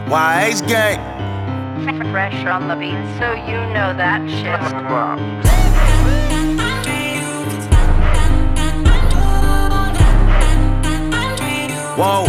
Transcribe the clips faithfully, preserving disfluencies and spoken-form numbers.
Y H gang. Pressure on the beat, so you know that shit. Whoa.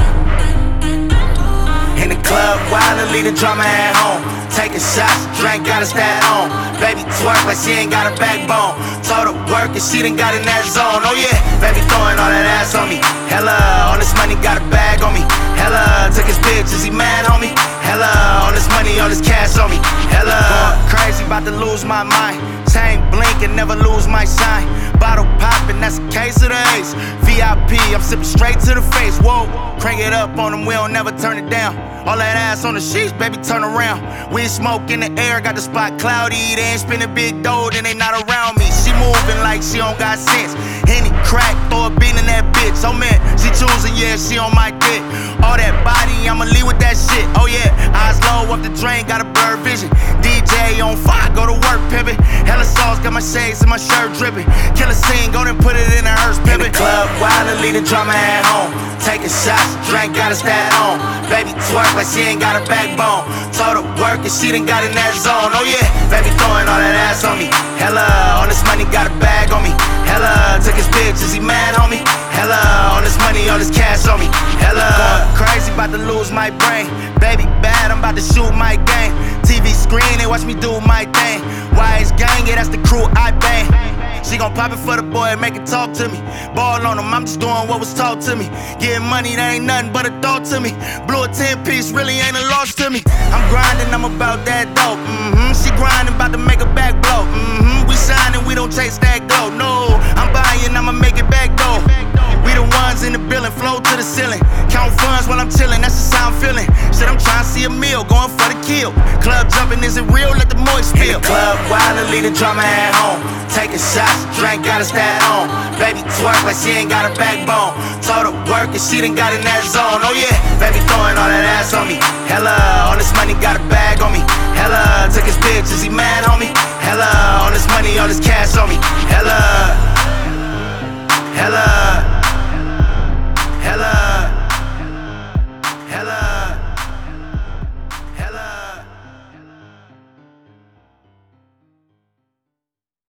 In the club, wildin', leave the drummer at home. Taking shots, drink, gotta stay on. Baby twerk like she ain't got a backbone. Told her work and she done got in that zone. Oh yeah, baby throwing all that ass on me. Hella, all this money got a bag on me. Hella, took his bitch, is he mad, homie? Hella, all this money, all this cash on me. Hella, going crazy, about to lose my mind. Chain blinking, never lose my shine. Bottle popping, that's a case of the ace. V I P, I'm sipping straight to the face. Whoa, crank it up on them, we don't never turn it down. All that ass on the sheets, baby, turn around. Weed smoke in the air, got the spot cloudy. They ain't spinning big dough, then they not around me. She moving like she don't got sense. Henny crack, throw a bean in that bitch. Oh man, she choosing, yeah, she on my dick. All that body, I'ma leave with that shit. Oh yeah, eyes low up the drain, got a blurred vision. D J on fire, go to work, pimpin'. Hella sauce, got my shades and my shirt drippin'. Kill a scene, go and put it in a hearse, pimpin'. In the club, wildin', leave the drummer at home. Taking shots, drink, gotta stay on. Baby twerk like she ain't got a backbone. Told her work and she done got in that zone. Oh yeah, baby throwing all that ass on me. Hella, all this money got a bag on me. Hella, took his bitch, is he mad, homie? Hella, all this money, all this cash on me. Hella, going crazy, about to lose my brain. Baby bad, I'm about to shoot my game. T V screen, they watch me do my thing. Y H gang, yeah, that's the crew I bang. She gon' pop it for the boy and make it talk to me. Ball on him, I'm just doing what was taught to me. Getting money, that ain't nothing but a thought to me. Blew a ten piece, really ain't a loss to me. I'm grinding, I'm about that dope. Mm-hmm. She grinding, about to make a back blow. Mm-hmm. We shining, we don't chase that glow. No, I'm buying, I'ma make it back though. We the ones in the building, flow to the ceiling. Count funds while I'm chilling, that's the sound feeling. Shit, I'm trying to see a meal, going for the kill. Club jumping, is it real? Let the moist spill. In the club, wildin', leave the drummer at home. Taking shots, drink, gotta stay on. Baby twerk like she ain't got a backbone. Told her work and she done got in that zone. Oh yeah, baby throwing all that ass on me. Hella, all this money got a bag on me. Hella, took his bitch, is he mad, homie? Hella, all this money, all this cash on me. Hella, hella.